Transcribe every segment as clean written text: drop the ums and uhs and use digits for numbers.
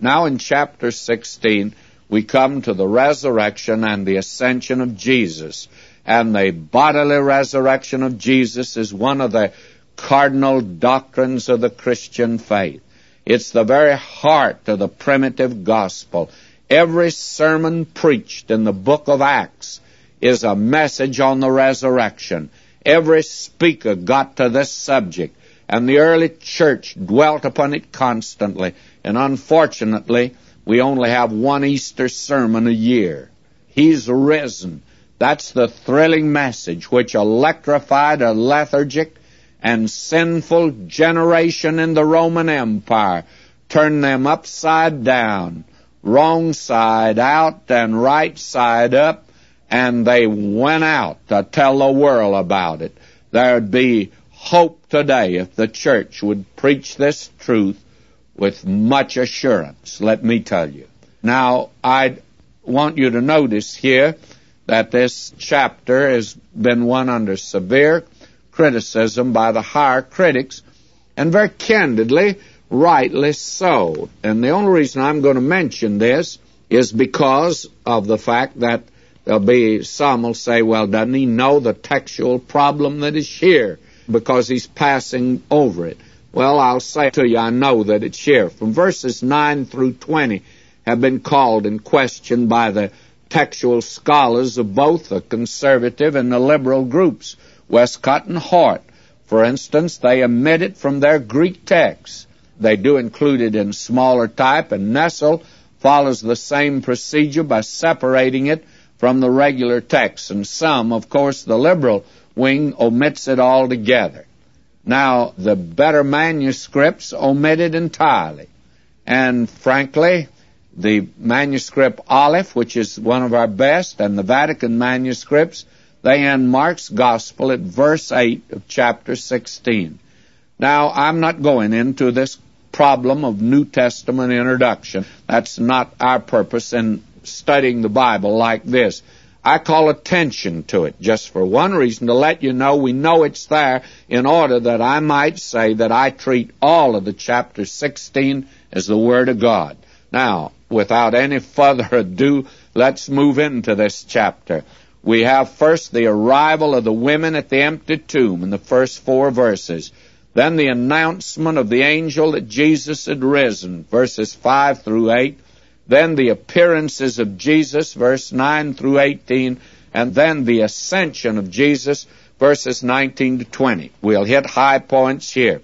Now in chapter 16, we come to the resurrection and the ascension of Jesus. And the bodily resurrection of Jesus is one of the cardinal doctrines of the Christian faith. It's the very heart of the primitive gospel. Every sermon preached in the book of Acts is a message on the resurrection. Every speaker got to this subject, and the early church dwelt upon it constantly. And unfortunately, we only have one Easter sermon a year. He's risen. That's the thrilling message which electrified a lethargic and sinful generation in the Roman Empire, turned them upside down, wrong side out and right side up, and they went out to tell the world about it. There'd be hope today if the church would preach this truth with much assurance, let me tell you. Now, I want you to notice here that this chapter has been one under severe criticism by the higher critics, and very candidly, rightly so. And the only reason I'm going to mention this is because of the fact that there'll be some will say, well, doesn't he know the textual problem that is here because he's passing over it? Well, I'll say to you, I know that it's here. From verses 9 through 20 have been called and questioned by the textual scholars of both the conservative and the liberal groups. Westcott and Hort, for instance, they omit it from their Greek text. They do include it in smaller type, and Nessel follows the same procedure by separating it from the regular text. And some, of course, the liberal wing omits it altogether. Now, the better manuscripts omit it entirely. And frankly, the manuscript Aleph, which is one of our best, and the Vatican manuscripts, they end Mark's Gospel at verse 8 of chapter 16. Now, I'm not going into this problem of New Testament introduction. That's not our purpose in studying the Bible like this. I call attention to it just for one reason, to let you know we know it's there, in order that I might say that I treat all of the chapter 16 as the Word of God. Now, without any further ado, let's move into this chapter. We have first the arrival of the women at the empty tomb in the first 4 verses. Then the announcement of the angel that Jesus had risen, verses 5 through 8. Then the appearances of Jesus, verse 9 through 18. And then the ascension of Jesus, verses 19 to 20. We'll hit high points here.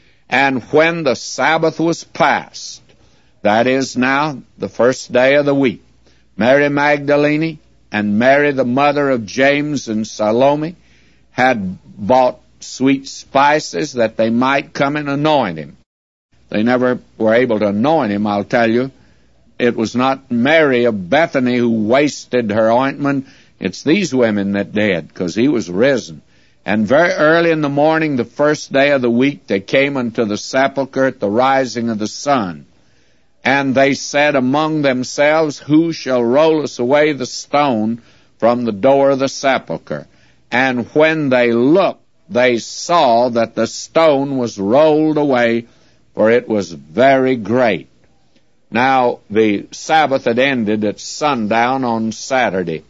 And when the Sabbath was past, that is now the first day of the week, Mary Magdalene and Mary, the mother of James and Salome, had bought sweet spices that they might come and anoint him. They never were able to anoint him, I'll tell you. It was not Mary of Bethany who wasted her ointment. It's these women that did, because he was risen. And very early in the morning, the first day of the week, they came unto the sepulchre at the rising of the sun. And they said among themselves, who shall roll us away the stone from the door of the sepulchre? And when they looked, they saw that the stone was rolled away, for it was very great. Now, the Sabbath had ended at sundown on Saturday,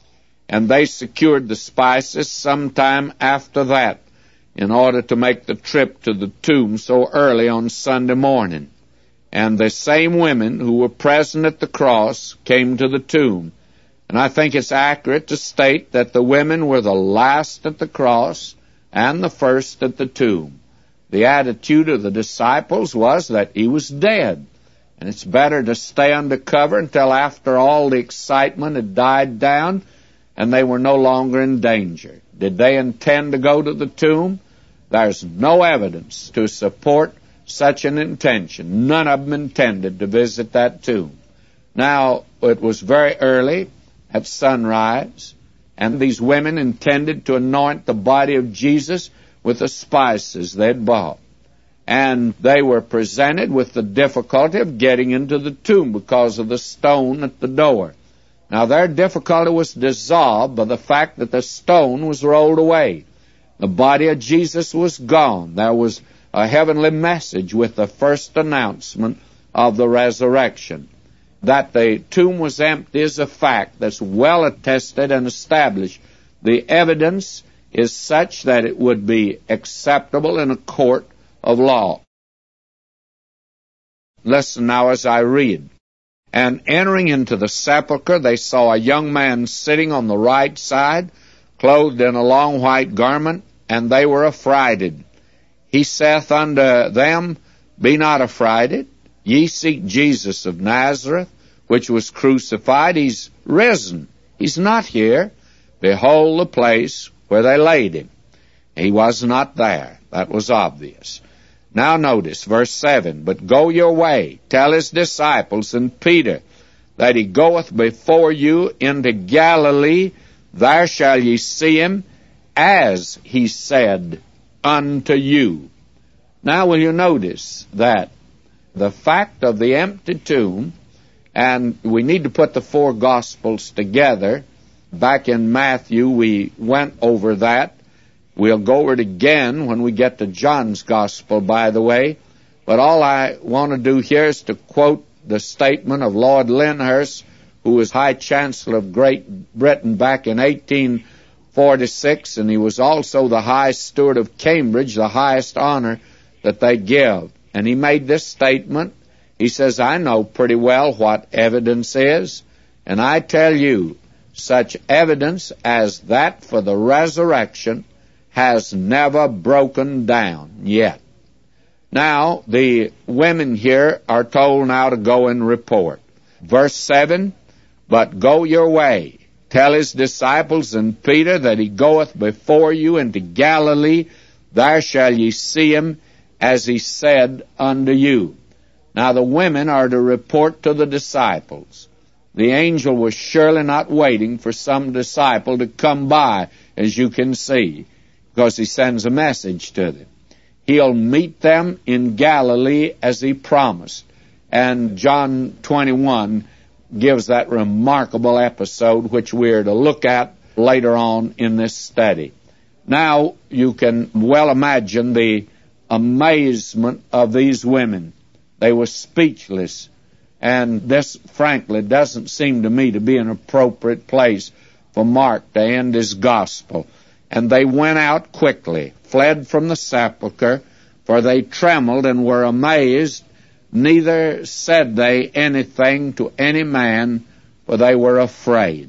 and they secured the spices sometime after that in order to make the trip to the tomb so early on Sunday morning. And the same women who were present at the cross came to the tomb. And I think it's accurate to state that the women were the last at the cross and the first at the tomb. The attitude of the disciples was that he was dead, and it's better to stay under cover until after all the excitement had died down and they were no longer in danger. Did they intend to go to the tomb? There's no evidence to support such an intention. None of them intended to visit that tomb. Now, it was very early at sunrise, and these women intended to anoint the body of Jesus with the spices they'd bought. And they were presented with the difficulty of getting into the tomb because of the stone at the door. Now, their difficulty was dissolved by the fact that the stone was rolled away. The body of Jesus was gone. There was a heavenly message with the first announcement of the resurrection. That the tomb was empty is a fact that's well attested and established. The evidence is such that it would be acceptable in a court of law. Listen now as I read. And entering into the sepulchre, they saw a young man sitting on the right side, clothed in a long white garment, and they were affrighted. He saith unto them, Be not affrighted. Ye seek Jesus of Nazareth, which was crucified. He's risen. He's not here. Behold the place where they laid him. He was not there. That was obvious. Now notice verse 7, But go your way, tell his disciples and Peter, that he goeth before you into Galilee. There shall ye see him, as he said unto you. Now will you notice that the fact of the empty tomb, and we need to put the four Gospels together. Back in Matthew, we went over that. We'll go over it again when we get to John's Gospel, by the way. But all I want to do here is to quote the statement of Lord Lyndhurst, who was High Chancellor of Great Britain back in 1846, and he was also the High Steward of Cambridge, the highest honor that they give. And he made this statement. He says, I know pretty well what evidence is, and I tell you, such evidence as that for the resurrection has never broken down yet. Now, the women here are told now to go and report. Verse 7, But go your way, tell his disciples and Peter that he goeth before you into Galilee. There shall ye see him, as he said unto you. Now the women are to report to the disciples. The angel was surely not waiting for some disciple to come by, as you can see, because he sends a message to them. He'll meet them in Galilee as he promised. And John 21 gives that remarkable episode which we're to look at later on in this study. Now you can well imagine the amazement of these women. They were speechless. And this, frankly, doesn't seem to me to be an appropriate place for Mark to end his gospel. And they went out quickly, fled from the sepulchre, for they trembled and were amazed. Neither said they anything to any man, for they were afraid.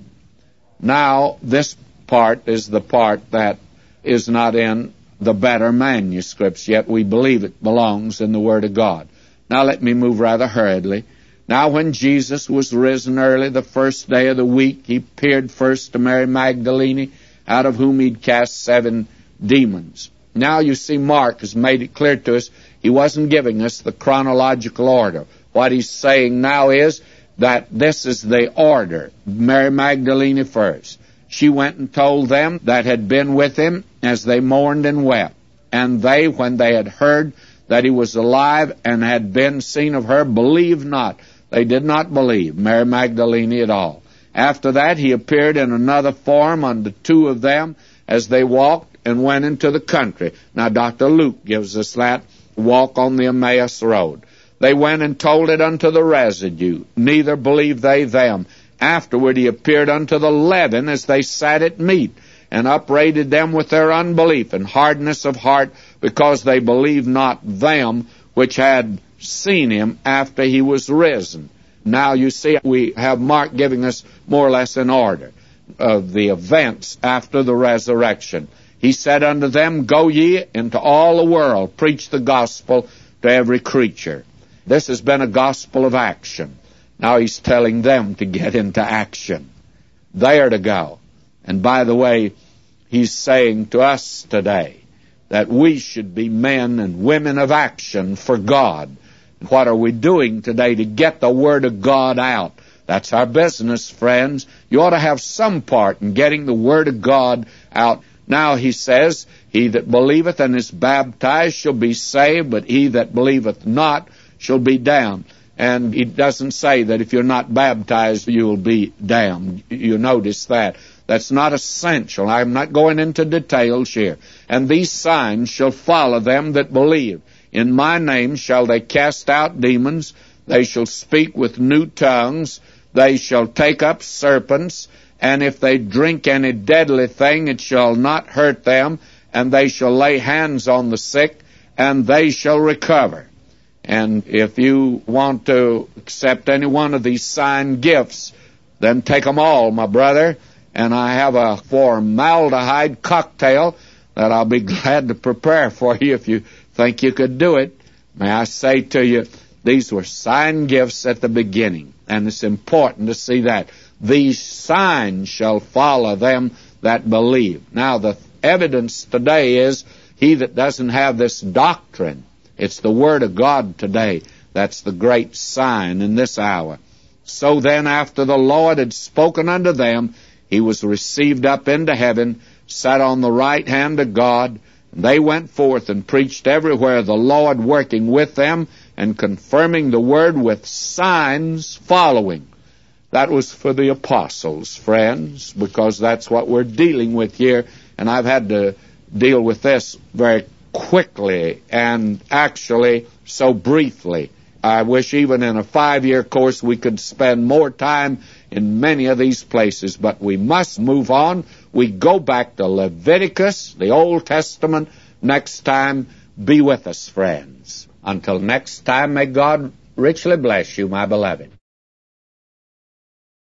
Now, this part is the part that is not in the better manuscripts, yet we believe it belongs in the Word of God. Now let me move rather hurriedly. Now when Jesus was risen early the first day of the week, he appeared first to Mary Magdalene, out of whom he'd cast 7 demons. Now you see Mark has made it clear to us he wasn't giving us the chronological order. What he's saying now is that this is the order. Mary Magdalene first. She went and told them that had been with him as they mourned and wept. And they, when they had heard that he was alive and had been seen of her, believed not. They did not believe Mary Magdalene at all. After that, he appeared in another form unto 2 of them as they walked and went into the country. Now, Dr. Luke gives us that walk on the Emmaus Road. They went and told it unto the residue. Neither believed they them. Afterward, he appeared unto the 11 as they sat at meat, and upbraided them with their unbelief and hardness of heart, because they believed not them which had seen him after he was risen. Now you see, we have Mark giving us more or less an order of the events after the resurrection. He said unto them, Go ye into all the world, preach the gospel to every creature. This has been a gospel of action. Now he's telling them to get into action. They are to go. And by the way, he's saying to us today that we should be men and women of action for God. What are we doing today to get the Word of God out? That's our business, friends. You ought to have some part in getting the Word of God out. Now he says, He that believeth and is baptized shall be saved, but he that believeth not shall be damned. And he doesn't say that if you're not baptized, you'll be damned. You notice that. That's not essential. I'm not going into details here. And these signs shall follow them that believe. In my name shall they cast out demons. They shall speak with new tongues. They shall take up serpents. And if they drink any deadly thing, it shall not hurt them. And they shall lay hands on the sick, and they shall recover. And if you want to accept any one of these sign gifts, then take them all, my brother. And I have a formaldehyde cocktail that I'll be glad to prepare for you if you think you could do it. May I say to you, these were sign gifts at the beginning, and it's important to see that. These signs shall follow them that believe. Now, the evidence today is he that doesn't have this doctrine. It's the Word of God today. That's the great sign in this hour. So then, after the Lord had spoken unto them, he was received up into heaven, sat on the right hand of God. They went forth and preached everywhere, the Lord working with them and confirming the word with signs following. That was for the apostles, friends, because that's what we're dealing with here. And I've had to deal with this very quickly and actually so briefly. I wish even in a 5-year course we could spend more time in many of these places, but we must move on. We go back to Leviticus, the Old Testament, next time. Be with us, friends. Until next time, may God richly bless you, my beloved.